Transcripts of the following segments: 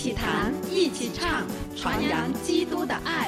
起谈，一起唱，传扬基督的爱。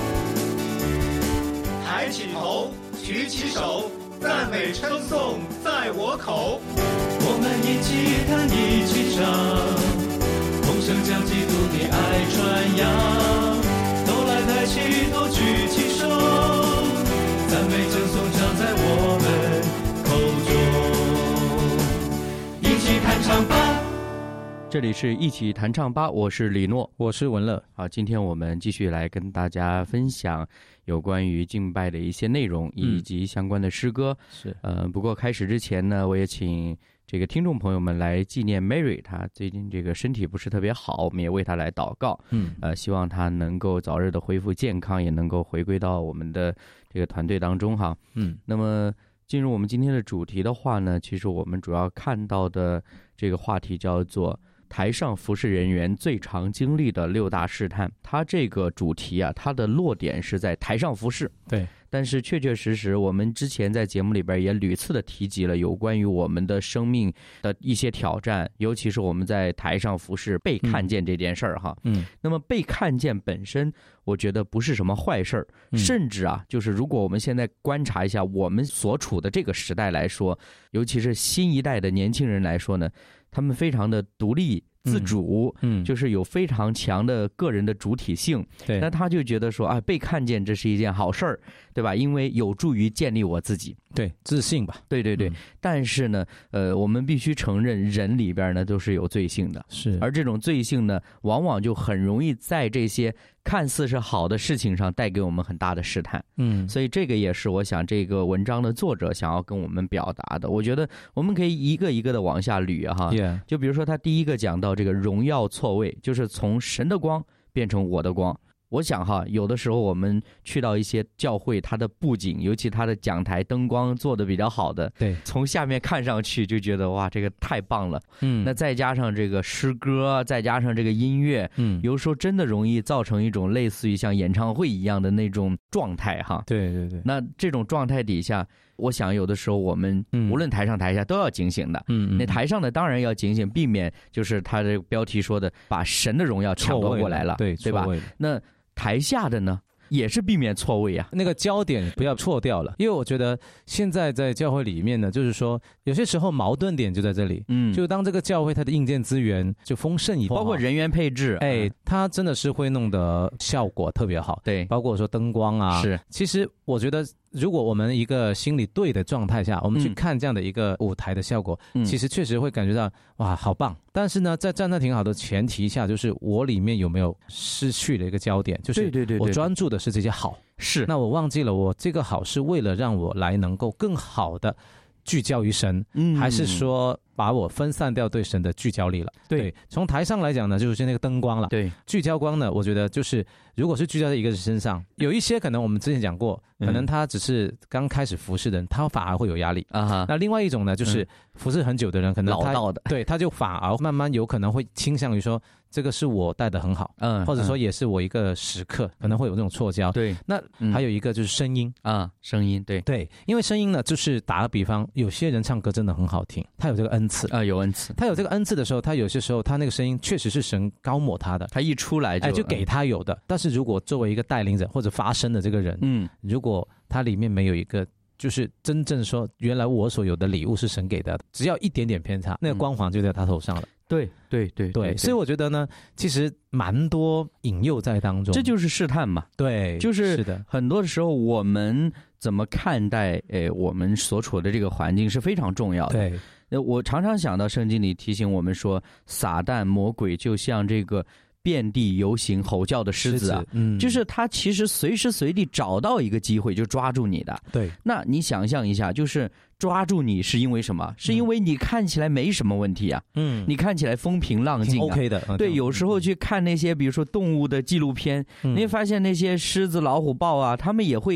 抬起头，举起手，赞美称颂在我口。 我们一起弹，一起唱，同声将基督的爱传扬。都来抬起头，举起手，赞美称颂常在我们口中。一起弹唱吧。 这里是一起弹唱吧，我是李诺， 我是文乐。 好，今天我们继续来跟大家分享有关于敬拜的一些内容，以及相关的诗歌。 是， 不过开始之前呢，我也请这个听众朋友们来纪念 Mary， 她最近这个身体不是特别好，我们也为她来祷告。希望她能够早日的恢复健康，也能够回归到我们的这个团队当中哈。那么进入我们今天的主题的话呢，其实我们主要看到的这个话题叫做台上服事人员最常经历的6大试探。它这个主题啊，它的落点是在台上服事。 对， 但是确确实实我们之前在节目里边也屡次的提及了有关于我们的生命的一些挑战，尤其是我们在台上服事被看见这件事儿哈。那么被看见本身我觉得不是什么坏事儿，甚至啊，就是如果我们现在观察一下我们所处的这个时代来说，尤其是新一代的年轻人来说呢，他们非常的独立自主，就是有非常强的个人的主体性。 对， 那他就觉得说啊，被看见这是一件好事儿，对吧？因为有助于建立我自己， 对，自信吧。 对。但是呢，我们必须承认，人里边呢都是有罪性的， 是， 而这种罪性呢，往往就很容易在这些看似是好的事情上带给我们很大的试探。所以这个也是我想这个文章的作者想要跟我们表达的。我觉得我们可以一个一个的往下捋哈。就比如说他第一个讲到这个荣耀错位，就是从神的光变成我的光。我想哈，有的时候我们去到一些教会，它的布景，尤其它的讲台灯光做的比较好的， 对， 从下面看上去就觉得哇，这个太棒了。那再加上这个诗歌，再加上这个音乐，有时候真的容易造成一种类似于像演唱会一样的那种状态哈。 对。 那这种状态底下，我想有的时候我们无论台上台下都要警醒的。那台上的当然要警醒，避免就是他这个标题说的把神的荣耀抢夺过来了，对吧？那台下的呢，也是避免错位啊， 那个焦点不要错掉了。因为我觉得现在在教会里面呢，就是说有些时候矛盾点就在这里。就当这个教会它的硬件资源就丰盛以后， 包括人员配置， 它真的是会弄得效果特别好。对，包括说灯光啊，是。其实我觉得，如果我们一个心理对的状态下，我们去看这样的一个舞台的效果，其实确实会感觉到哇，好棒。但是呢，在站得挺好的前提下，就是我里面有没有失去了一个焦点，就是我专注的是这些好，是，那我忘记了我这个好是为了让我来能够更好的聚焦于神，还是说把我分散掉对神的聚焦力了？对，从台上来讲呢，就是那个灯光了。对，聚焦光呢，我觉得就是如果是聚焦在一个人身上，有一些可能我们之前讲过，可能他只是刚开始服侍的人，他反而会有压力啊。那另外一种呢，就是服侍很久的人，可能老道的，对，他就反而慢慢有可能会倾向于说，这个是我带的很好，或者说也是我一个时刻，可能会有这种错焦。对，那还有一个就是声音啊，声音，对，因为声音呢，就是打个比方，有些人唱歌真的很好听，他有这个恩赐啊，有恩赐，他有这个恩赐的时候，他有些时候他那个声音确实是神高抹他的，他一出来就给他有的。但是如果作为一个带领者或者发声的这个人，如果他里面没有一个就是真正说原来我所有的礼物是神给的，只要一点点偏差，那个光环就在他头上了。对，所以我觉得呢，其实蛮多引诱在当中，这就是试探嘛。对，就是很多的时候我们怎么看待我们所处的这个环境是非常重要的。对，我常常想到圣经里提醒我们说，撒旦魔鬼就像这个遍地游行吼叫的狮子啊，就是他其实随时随地找到一个机会就抓住你的。对，那你想象一下，就是抓住你是因为什么？是因为你看起来没什么问题啊，你看起来风平浪静啊 ，OK 的。对，有时候去看那些比如说动物的纪录片，你会发现那些狮子、老虎、豹啊，他们也会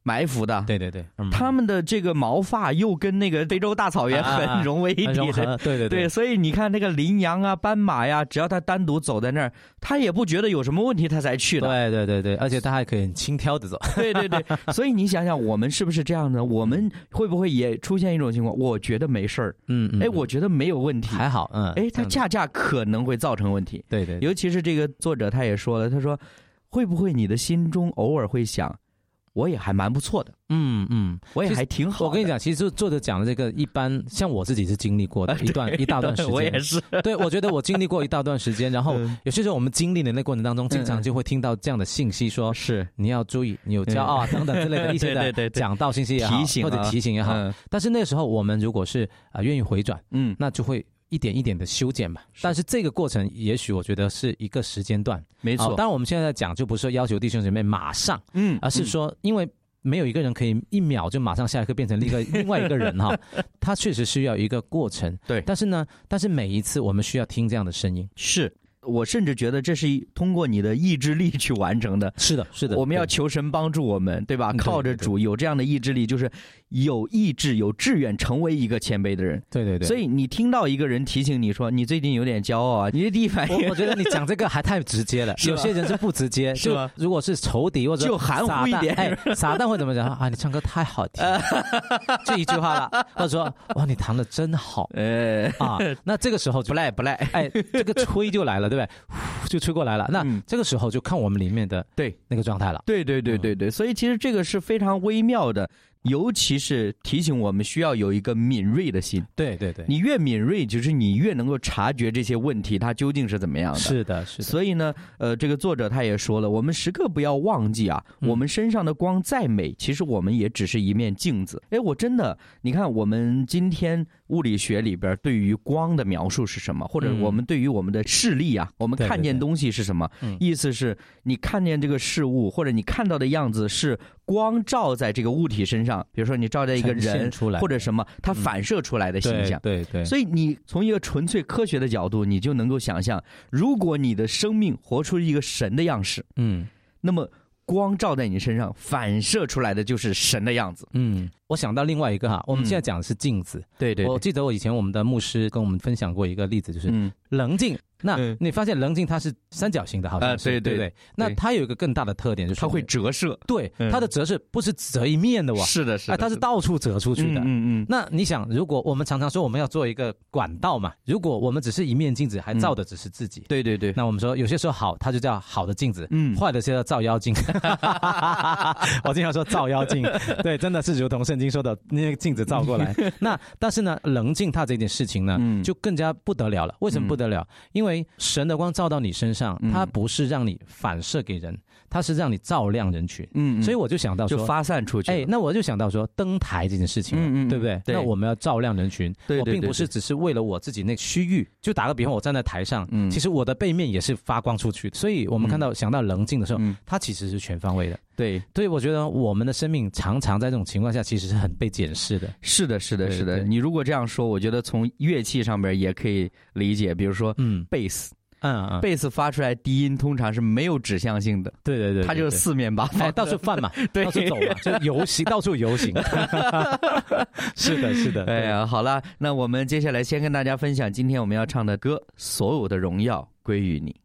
埋伏的， 对对对， 他们的这个毛发又跟那个非洲大草原很融为一体的， 对对对， 所以你看那个羚羊啊、斑马呀，只要它单独走在那儿，它也不觉得有什么问题，它才去的。 对对对对，而且它还可以很轻佻的走。 对对对，所以你想想，我们是不是这样呢？我们会不会也出现一种情况？我觉得没事儿，我觉得没有问题， 还好， 它恰恰可能会造成问题。 对对， 尤其是这个作者他也说了，他说会不会你的心中偶尔会想，我也还蛮不错的，我也还挺好。 我跟你讲，其实作者讲的这个，一般像我自己是经历过的一大段时间， 我也是。 对，我觉得我经历过一大段时间，然后有些时候我们经历的那过程当中，经常就会听到这样的信息，说是你要注意，你有骄傲啊等等之类的一些的讲道信息也好，或者提醒也好。但是那时候我们如果是愿意回转，那就会一点一点的修剪嘛，但是这个过程也许我觉得是一个时间段， 没错。 当然我们现在讲就不是说要求弟兄姐妹马上，而是说因为没有一个人可以1秒就马上下一刻变成另外一个人哈，他确实需要一个过程。 对， 但是每一次我们需要听这样的声音， 是。我甚至觉得这是通过你的意志力去完成的。 是的，是的。 我们要求神帮助我们，对吧？靠着主有这样的意志力，就是有意志、有志愿成为一个谦卑的人。 对对对。 所以你听到一个人提醒你说你最近有点骄傲啊，你的第一反应， 我觉得你讲这个还太直接了。有些人是不直接， 是吧？ 如果是仇敌或者就含糊一点， 撒旦会怎么讲啊？你唱歌太好听，这一句话了，或者说哇，你弹的真好，那这个时候不赖， 这个吹就来了，对不对？就吹过来了，那这个时候就看我们里面的那个状态了。 对，所以其实这个是非常微妙的，尤其是提醒我们需要有一个敏锐的心。 对对对， 你越敏锐，就是你越能够察觉这些问题它究竟是怎么样的。 是的，是的。 所以呢，这个作者他也说了，我们时刻不要忘记啊，我们身上的光再美，其实我们也只是一面镜子。我真的，你看我们今天物理学里边对于光的描述是什么，或者我们对于我们的视力啊，我们看见东西是什么？意思是你看见这个事物，或者你看到的样子是光照在这个物体身上，比如说你照在一个人或者什么，它反射出来的形象。 对。 所以你从一个纯粹科学的角度，你就能够想象，如果你的生命活出一个神的样式，那么光照在你身上，反射出来的就是神的样子。 我想到另外一个我们现在讲的是镜子。 对， 我记得我以前我们的牧师跟我们分享过一个例子，就是棱镜。那你发现棱镜它是三角形的，好像是，对不对？那它有一个更大的特点，就是它会折射。 对，它的折射不是折一面的哇， 是的， 它是到处折出去的。那你想，如果我们常常说我们要做一个管道嘛，如果我们只是一面镜子，还照的只是自己， 对， 那我们说有些时候好，它就叫好的镜子，坏的就叫照妖镜。我经常说照妖镜，对，真的是如同圣经说的那个镜子照过来。那但是呢，棱镜它这件事情呢，就更加不得了了。为什么不得了？因为神的光照到你身上，它不是让你反射给人，它是让你照亮人群。所以我就想到说， 就发散出去。 那我就想到说，登台这件事情，对不对？那我们要照亮人群，我并不是只是为了我自己那个虚誉。就打个比方，我站在台上，其实我的背面也是发光出去。所以我们想到棱镜的时候，它其实是全方位的。对，我觉得我们的生命常常在这种情况下，其实是很被检视的。 是的。你如果这样说，我觉得从乐器上边也可以理解，比如说贝斯。贝斯发出来低音通常是没有指向性的， 对， 它就是四面八方， 到处放嘛，到处走嘛，就游行，到处游行。是的。 哎呀，好了，那我们接下来先跟大家分享今天我们要唱的歌，所有的荣耀归于你。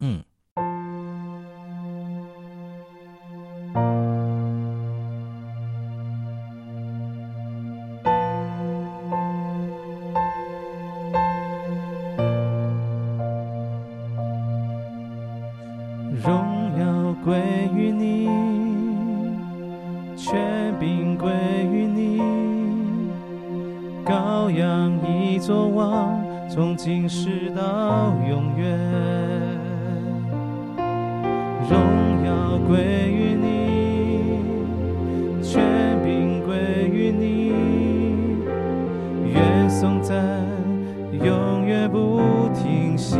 荣耀归于你，权柄归于你，羔羊已作王，从今世到永远。荣耀归于你，权柄归于你，愿颂赞永远不停息。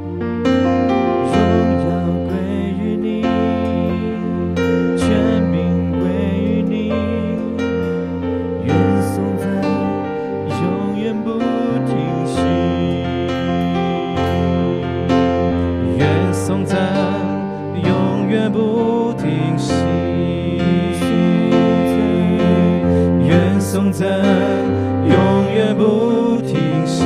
权柄颂赞，永远不停息。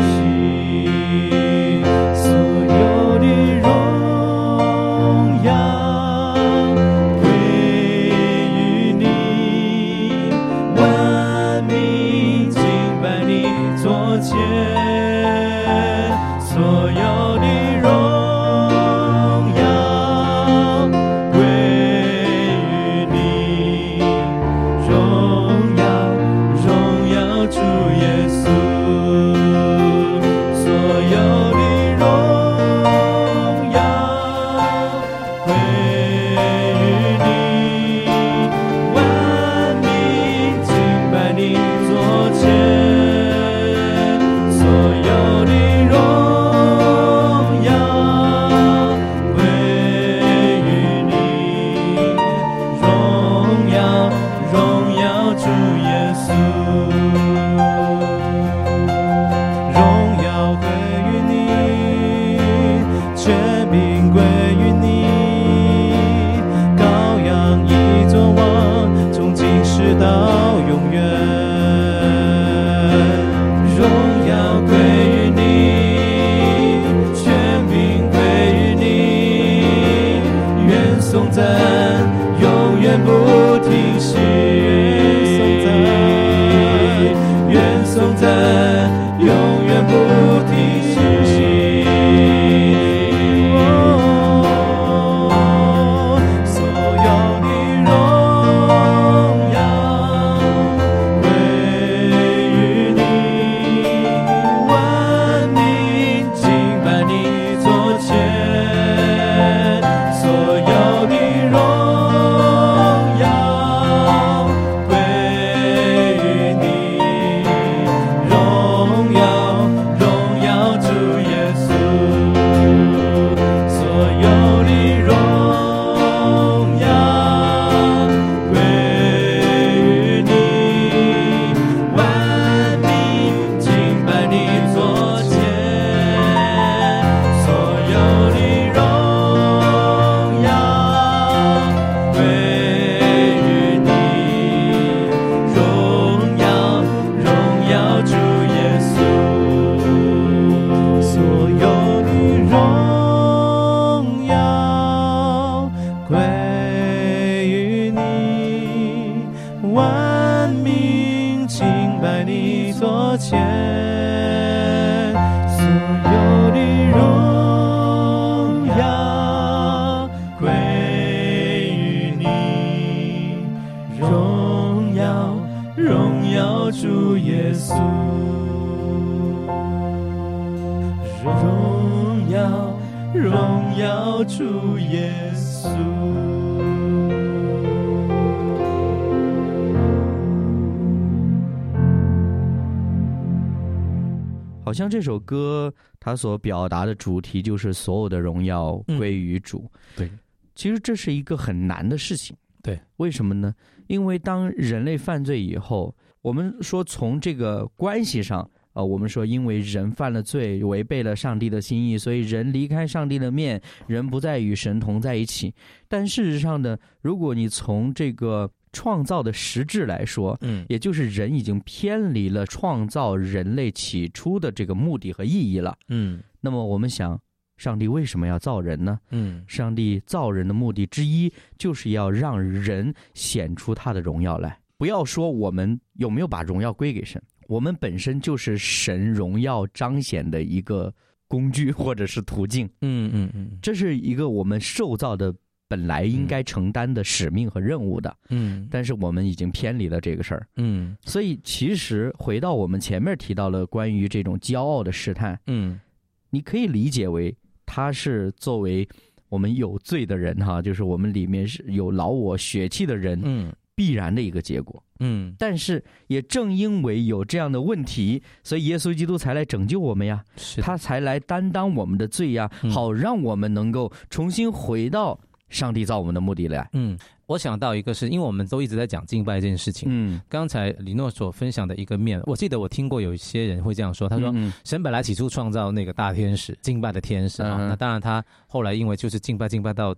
所有的荣耀归于你，万民敬拜你座前。所有的荣耀归于你，荣耀荣耀主耶稣。所有的荣耀归于你，万民敬拜你座前。所有的荣耀归于你，荣耀荣耀主耶稣。荣耀归于你，权柄归于你，羔羊已作王，从今世到永远。荣耀归于你，权柄归于你，愿颂赞永远不停息。愿颂赞永远不停息。所有的荣耀归于你，万民敬拜你座前。所有的荣耀归于你，荣耀荣耀主耶稣。所有的荣耀归于你，万民敬拜你座前。所有的荣耀归于你，荣耀荣耀主耶稣。所有的荣耀归于你，万民敬拜你座前。所有的荣耀归于你，荣耀荣耀主耶稣。荣耀荣耀主耶稣。 好像这首歌它所表达的主题就是所有的荣耀归于主。 对， 其实这是一个很难的事情。 对， 为什么呢？因为当人类犯罪以后，我们说从这个关系上，我们说因为人犯了罪，违背了上帝的心意，所以人离开上帝的面，人不再与神同在一起。但事实上呢，如果你从这个创造的实质来说，也就是人已经偏离了创造人类起初的这个目的和意义了。那么我们想，上帝为什么要造人呢？上帝造人的目的之一就是要让人显出他的荣耀来。不要说我们有没有把荣耀归给神，我们本身就是神荣耀彰显的一个工具或者是途径。这是一个我们受造的本来应该承担的使命和任务的。但是我们已经偏离了这个事儿。所以其实回到我们前面提到了关于这种骄傲的试探，你可以理解为它是作为我们有罪的人哈，就是我们里面是有老我血气的人，必然的一个结果。但是也正因为有这样的问题，所以耶稣基督才来拯救我们呀，他才来担当我们的罪呀，好让我们能够重新回到上帝造我们的目的来。 我想到一个是因为我们都一直在讲敬拜这件事情。刚才李诺所分享的一个面，我记得我听过有一些人会这样说，他说神本来起初创造那个大天使，敬拜的天使那当然他后来因为就是敬拜到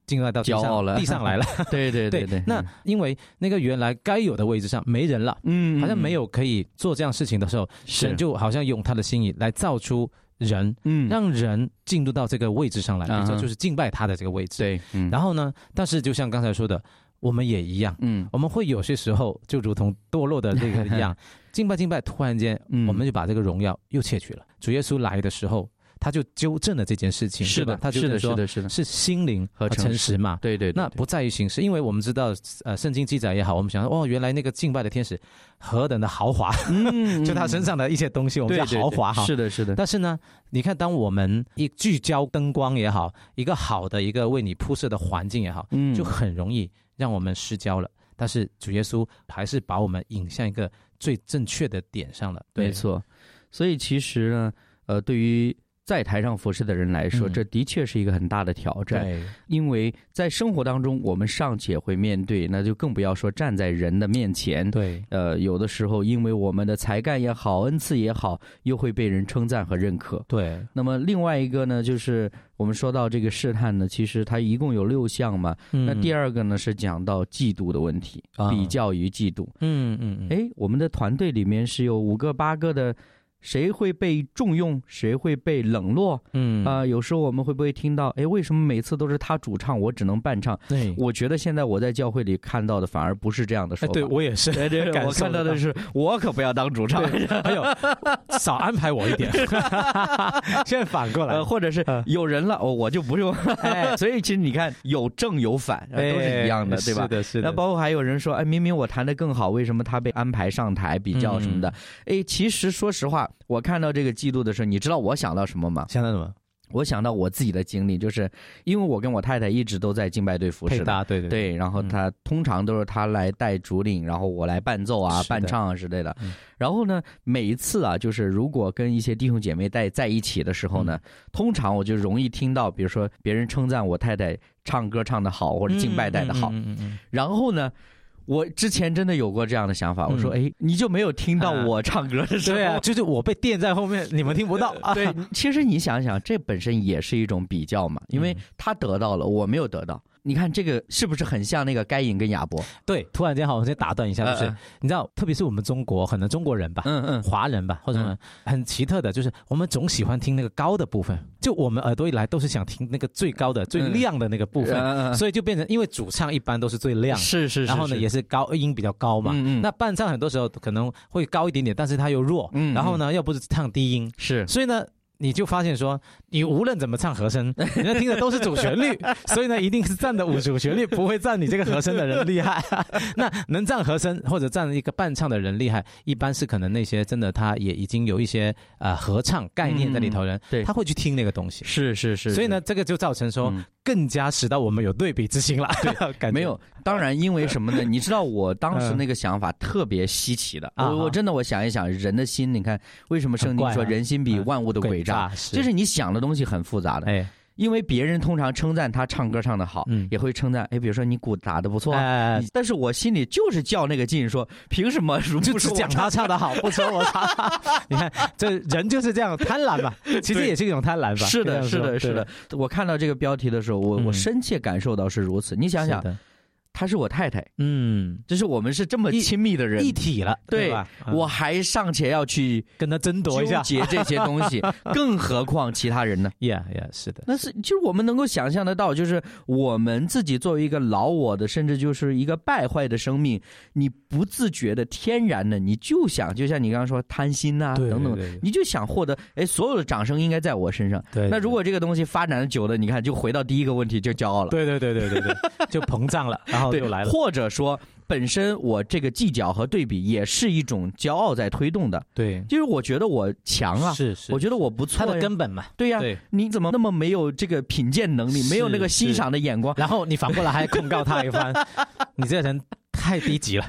敬拜到地上来了。 对对对对。 那因为那个原来该有的位置上没人了，好像没有可以做这样事情的时候，神就好像用他的心意来造出人，让人进入到这个位置上来，比如说就是敬拜他的这个位置。 对， 然后呢，但是就像刚才说的，我们也一样，我们会有些时候就如同堕落的这个一样，敬拜，突然间我们就把这个荣耀又窃取了。主耶稣来的时候，他就纠正了这件事情， 是的， 他就是说是心灵和诚实嘛， 对对， 那不在于形式，因为我们知道圣经记载也好，我们想说原来那个敬拜的天使何等的豪华，就他身上的一些东西我们叫豪华哈， 是的是的。 但是呢，你看当我们一聚焦灯光也好，一个好的一个为你铺设的环境也好，就很容易让我们失焦了。但是主耶稣还是把我们引向一个最正确的点上了， 没错。所以其实呢，对于在台上服侍的人来说，这的确是一个很大的挑战，因为在生活当中我们尚且会面对，那就更不要说站在人的面前。 对， 有的时候因为我们的才干也好，恩赐也好，又会被人称赞和认可。 对， 那么另外一个呢，就是我们说到这个试探呢，其实它一共有6项嘛。那第二个呢是讲到嫉妒的问题，比较于嫉妒。我们的团队里面是有5个8个的。谁会被重用，谁会被冷落？有时候我们会不会听到，为什么每次都是他主唱，我只能伴唱？我觉得现在我在教会里看到的反而不是这样的说法。 对，我也是。 对，我看到的是，我可不要当主唱， 还有少安排我一点。现在反过来， 或者是有人了，我就不用。所以其实你看，有正有反，都是一样的，对吧？ 是的，是的。 那包括还有人说，明明我弹得更好，为什么他被安排上台比较什么的？其实说实话。我看到这个记录的时候，你知道我想到什么吗？ 想到什么？ 我想到我自己的经历，就是因为我跟我太太一直都在敬拜队服侍的，对，然后他通常都是他来带主领，然后我来伴奏啊、伴唱啊之类的。然后呢，每一次啊，就是如果跟一些弟兄姐妹在一起的时候呢，通常我就容易听到，比如说别人称赞我太太唱歌唱得好，或者敬拜带得好，然后呢。我之前真的有过这样的想法，我说，你就没有听到我唱歌的时候？ 对啊，就是我被垫在后面，你们听不到。 对，其实你想想，这本身也是一种比较嘛，因为他得到了，我没有得到。你看这个是不是很像那个该隐跟亚伯？ 对，突然间好，我先打断一下，就是你知道，特别是我们中国，可能中国人吧，华人吧，或者什么很奇特的，就是我们总喜欢听那个高的部分，就我们耳朵一来都是想听那个最高的、最亮的那个部分，所以就变成因为主唱一般都是最亮， 是， 然后呢也是高音比较高嘛，那伴唱很多时候可能会高一点点，但是它又弱，然后呢又不是唱低音， 是， 所以呢。你就发现说，你无论怎么唱和声，人家听的都是主旋律，所以呢，一定是站的主旋律不会站你这个和声的人厉害。那能站和声或者站一个伴唱的人厉害，一般是可能那些真的他也已经有一些合唱概念在里头人， 对， 他会去听那个东西。 是， 所以呢，这个就造成说。更加使到我们有对比之心了。 对，没有，当然因为什么呢？你知道我当时那个想法特别稀奇的，我真的我想一想，人的心，你看为什么圣经说人心比万物的诡诈？就是你想的东西很复杂的。因为别人通常称赞他唱歌唱得好，也会称赞，比如说你鼓打得不错，但是我心里就是较那个劲，说凭什么就只讲他唱得好，不说我唱？你看这人就是这样贪婪吧，其实也是一种贪婪吧。 是的。我看到这个标题的时候，我深切感受到是如此。你想想。她是我太太，就是我们是这么亲密的人， 一体了， 对吧？我还尚且要去跟他争夺一下纠结这些东西，更何况其他人呢？ 是的， 那是就是我们能够想象得到，就是我们自己作为一个老我的，甚至就是一个败坏的生命，你不自觉的、天然的，你就想，就像你刚刚说贪心啊等等，你就想获得，所有的掌声应该在我身上。 对， 那如果这个东西发展的久了，你看就回到第一个问题，就骄傲了。 对，就膨胀了，然后就来了。 或者说本身我这个计较和对比也是一种骄傲在推动的。 对， 就是我觉得我强啊， 是我觉得我不错， 它的根本嘛。 对呀，你怎么那么没有这个品鉴能力，没有那个欣赏的眼光？ 然后你反过来还控告他一番，你这人太低级了。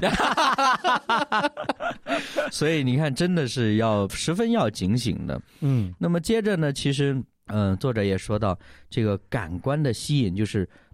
所以你看，真的是十分要警醒的。那么接着呢，其实作者也说到这个感官的吸引，就是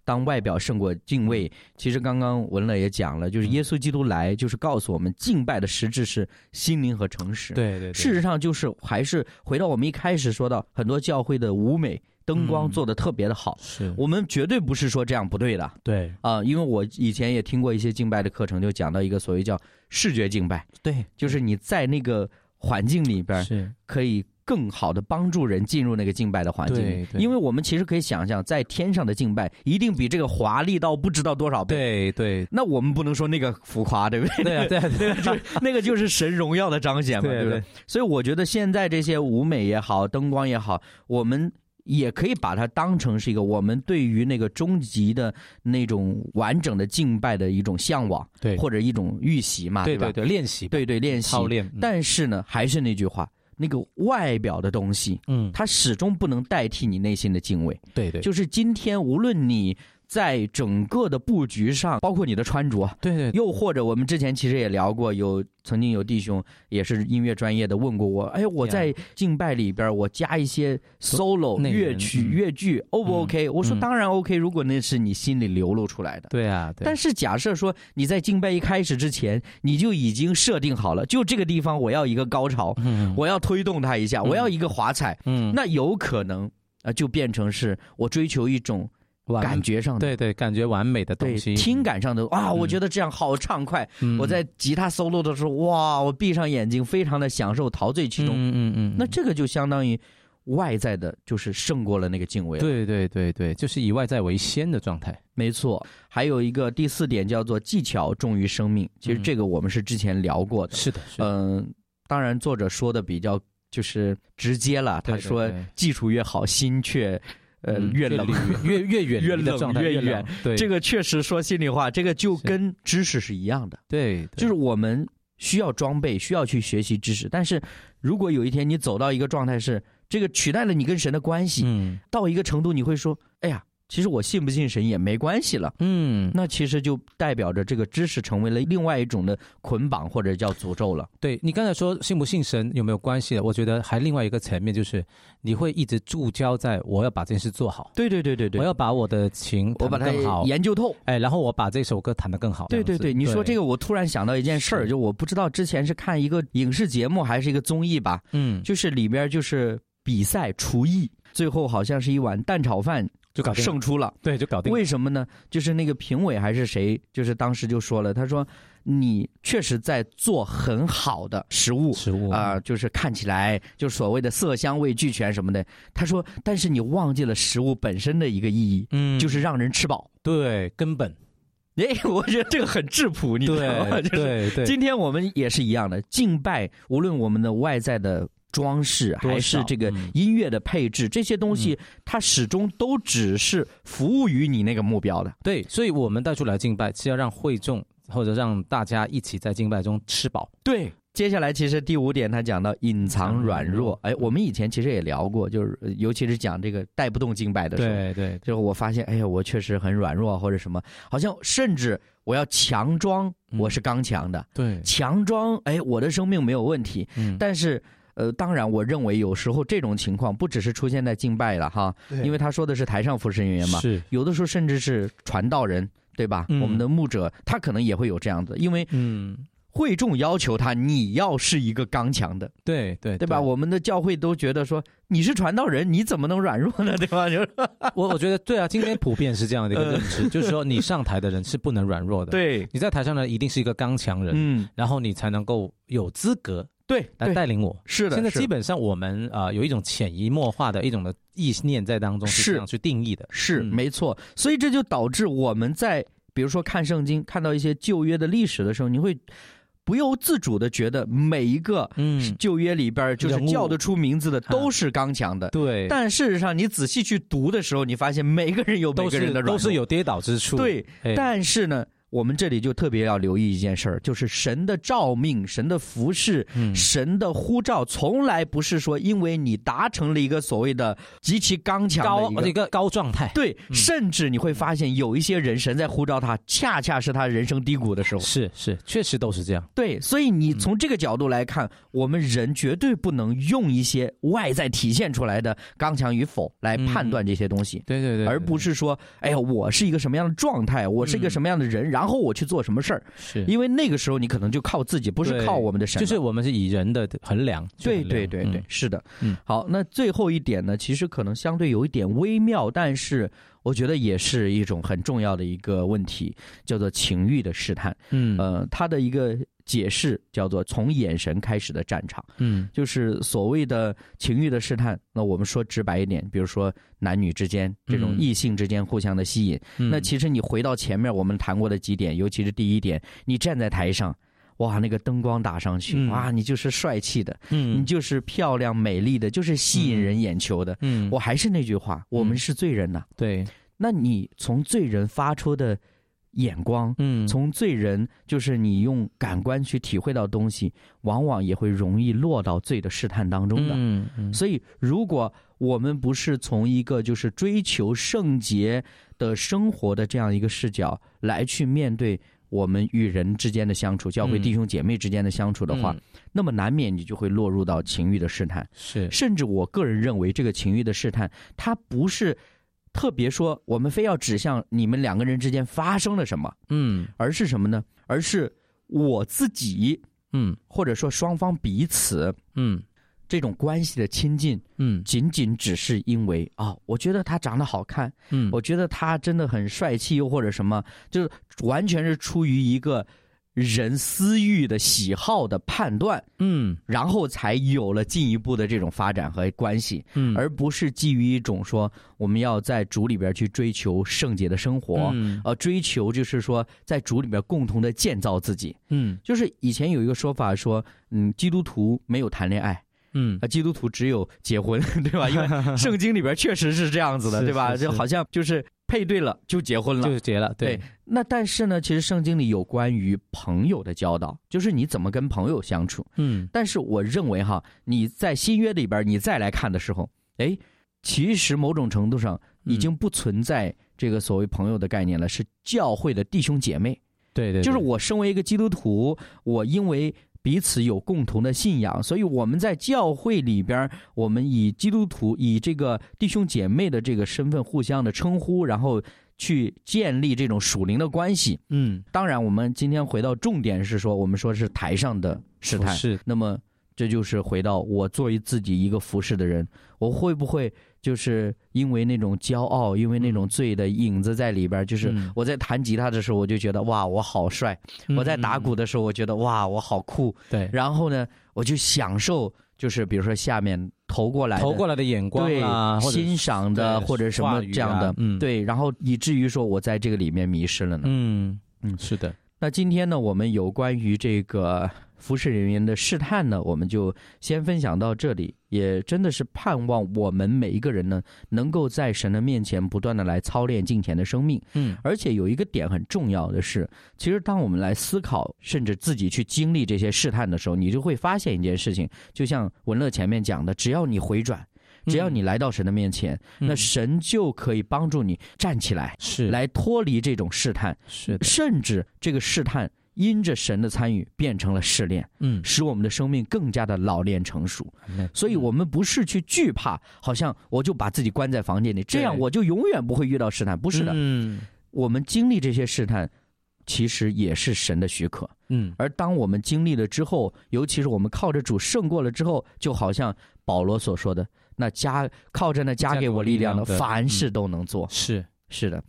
当外表胜过敬畏。其实刚刚文乐也讲了，就是耶稣基督来就是告诉我们，敬拜的实质是心灵和诚实。 对， 事实上就是还是回到我们一开始说到，很多教会的舞美灯光做得特别的好， 是我们绝对不是说这样不对的。 对因为我以前也听过一些敬拜的课程，就讲到一个所谓叫视觉敬拜。 对， 就是你在那个环境里边是可以更好的帮助人进入那个敬拜的环境里。因为我们其实可以想象，在天上的敬拜一定比这个华丽到不知道多少倍。 对， 那我们不能说那个浮夸，对不对？对，那个就是神荣耀的彰显嘛，对不对？所以我觉得现在这些舞美也好，灯光也好，我们也可以把它当成是一个我们对于那个终极的那种完整的敬拜的一种向往， 对， 或者一种预习嘛， 对吧？ 对，练习， 对练习操练。 但是呢，还是那句话，那个外表的东西，它始终不能代替你内心的敬畏。 对， 就是今天无论你在整个的布局上，包括你的穿着， 对， 又或者我们之前其实也聊过，曾经有弟兄也是音乐专业的问过我，我在敬拜里边我加一些 solo 乐曲乐句 O 不 OK？我说当然 OK，如果那是你心里流露出来的。 对啊， 但是假设说你在敬拜一开始之前，你就已经设定好了，就这个地方我要一个高潮，我要推动它一下，我要一个华彩，那有可能就变成是我追求一种感觉上的， 对，感觉完美的东西， 听感上的我觉得这样好畅快。我在吉他 solo 的时候，我闭上眼睛，非常的享受，陶醉其中。那这个就相当于外在的，就是胜过了那个敬畏了。 对，就是以外在为先的状态。 没错。还有一个第4点叫做技巧重于生命，其实这个我们是之前聊过的。 是的， 当然作者说的比较就是直接了，他说技术越好，心却越冷， 越远， 越冷越远。 对， 这个确实说心里话，这个就跟知识是一样的。 对， 就是我们需要装备，需要去学习知识，但是如果有一天你走到一个状态是这个取代了你跟神的关系，到一个程度你会说，哎呀，其实我信不信神也没关系了。那其实就代表着这个知识成为了另外一种的捆绑或者叫诅咒了。 对，你刚才说信不信神有没有关系了，我觉得还另外一个层面就是你会一直注焦在我要把这件事做好。对，我要把我的琴弹得更好， 我把它研究透， 然后我把这首歌弹得更好。 对，你说这个我突然想到一件事儿，就我不知道之前是看一个影视节目还是一个综艺吧，就是里边就是比赛厨艺，最后好像是一碗蛋炒饭就胜出了。 对，就搞定了。 为什么呢？就是那个评委还是谁，就是当时就说了，他说你确实在做很好的食物就是看起来就所谓的色香味俱全什么的。他说但是你忘记了食物本身的一个意义，就是让人吃饱。 对，根本。 我觉得这个很质朴，你知道吗？ 对， 今天我们也是一样的，敬拜无论我们的外在的装饰还是这个音乐的配置，这些东西它始终都只是服务于你那个目标的。 对，所以我们带出来敬拜是要让会众或者让大家一起在敬拜中吃饱。 对，接下来其实第5点他讲到隐藏软弱。我们以前其实也聊过，就是尤其是讲这个带不动敬拜的时候，对，就是我发现我确实很软弱或者什么，好像甚至我要强装我是刚强的， 对， 强装我的生命没有问题，但是当然我认为有时候这种情况不只是出现在敬拜了哈，因为他说的是台上服侍人员嘛， 是有的时候甚至是传道人，对吧？我们的牧者他可能也会有这样的，因为会众要求他你要是一个刚强的， 对吧？我们的教会都觉得说你是传道人，你怎么能软弱呢？对吧？ 我觉得对啊，今天普遍是这样的一个认知，就是说你上台的人是不能软弱的， 对， 你在台上呢一定是一个刚强人，然后你才能够有资格来带领我。 是的， 现在基本上我们有一种潜移默化的一种的意念在当中是这样去定义的， 是没错。所以这就导致我们在比如说看圣经，看到一些旧约的历史的时候，你会不由自主的觉得每一个旧约里边就是叫得出名字的都是刚强的， 对。 但事实上你仔细去读的时候，你发现每个人有每个人的软弱， 都是有跌倒之处， 对。但是呢， 我们这里就特别要留意一件事儿，就是神的召命、神的服事、神的呼召，从来不是说因为你达成了一个所谓的极其刚强的一个高状态。 对，甚至你会发现有一些人，神在呼召他，恰恰是他人生低谷的时候。 是，确实都是这样。 对，所以你从这个角度来看，我们人绝对不能用一些外在体现出来的刚强与否来判断这些东西。 对， 而不是说，哎呀，我是一个什么样的状态，我是一个什么样的人，然后我去做什么事儿。 是因为那个时候你可能就靠自己，不是靠我们的神。 就是我们是以人的衡量。 对，是的。好，那最后一点呢，其实可能相对有一点微妙，但是我觉得也是一种很重要的一个问题，叫做情欲的试探。它的一个解释叫做从眼神开始的战场。就是所谓的情欲的试探，那我们说直白一点，比如说男女之间这种异性之间互相的吸引。那其实你回到前面我们谈过的几点，尤其是第一点，你站在台上，哇，那个灯光打上去，哇，你就是帅气的，你就是漂亮美丽的，就是吸引人眼球的。我还是那句话，我们是罪人呐。 对， 那你从罪人发出的眼光，从罪人就是你用感官去体会到东西，往往也会容易落到罪的试探当中的。所以如果我们不是从一个就是追求圣洁的生活的这样一个视角来去面对我们与人之间的相处，教会弟兄姐妹之间的相处的话，那么难免你就会落入到情欲的试探。 是， 甚至我个人认为这个情欲的试探，它不是特别说我们非要指向你们两个人之间发生了什么，而是什么呢？而是我自己，或者说双方彼此，这种关系的亲近，仅仅只是因为我觉得他长得好看，我觉得他真的很帅气，又或者什么，就是完全是出于一个人私欲的喜好的判断，然后才有了进一步的这种发展和关系，而不是基于一种说我们要在主里边去追求圣洁的生活，追求就是说在主里边共同的建造自己。就是以前有一个说法说，基督徒没有谈恋爱。基督徒只有结婚，对吧？因为圣经里边确实是这样子的，对吧？就好像就是配对了就结婚了， 就结了。对。 那但是呢，其实圣经里有关于朋友的教导，就是你怎么跟朋友相处。但是我认为你在新约里边你再来看的时候，其实某种程度上已经不存在这个所谓朋友的概念了，是教会的弟兄姐妹。 对， 就是我身为一个基督徒，我因为彼此有共同的信仰，所以我们在教会里边，我们以基督徒以这个弟兄姐妹的这个身份互相的称呼，然后去建立这种属灵的关系。当然我们今天回到重点是说，我们说是台上的试探，那么这就是回到我作为自己一个服侍的人，我会不会就是因为那种骄傲，因为那种罪的影子在里边，就是我在弹吉他的时候我就觉得哇我好帅，我在打鼓的时候我觉得哇我好酷， 对， 然后呢我就享受就是比如说下面投过来的眼光啊， 对，欣赏的或者什么这样的，对，然后以至于说我在这个里面迷失了呢。 是的。 那今天呢，我们有关于这个服事人员的试探呢，我们就先分享到这里。也真的是盼望我们每一个人呢，能够在神的面前不断的来操练敬虔的生命。而且有一个点很重要的是，其实当我们来思考，甚至自己去经历这些试探的时候，你就会发现一件事情，就像文乐前面讲的，只要你回转，只要你来到神的面前，那神就可以帮助你站起来，来脱离这种试探，甚至这个试探因着神的参与变成了试炼，使我们的生命更加的老练成熟。所以我们不是去惧怕，好像我就把自己关在房间里，这样我就永远不会遇到试探，不是的。我们经历这些试探其实也是神的许可。而当我们经历了之后，尤其是我们靠着主胜过了之后，就好像保罗所说的，那靠着那加给我力量的，凡事都能做。是的。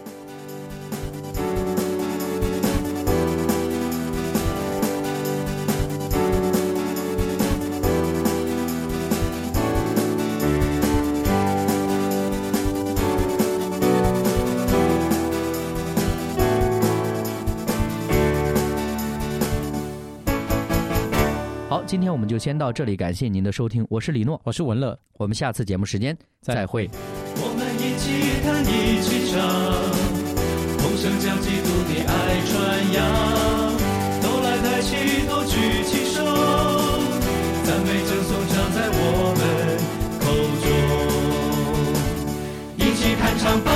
好，今天我们就先到这里，感谢您的收听，我是李诺， 我是文乐， 我们下次节目时间再会。 我们一起弹一起唱， 同声将基督的爱传扬，都来抬起头举起手，赞美称颂常在我们口中，一起弹唱吧。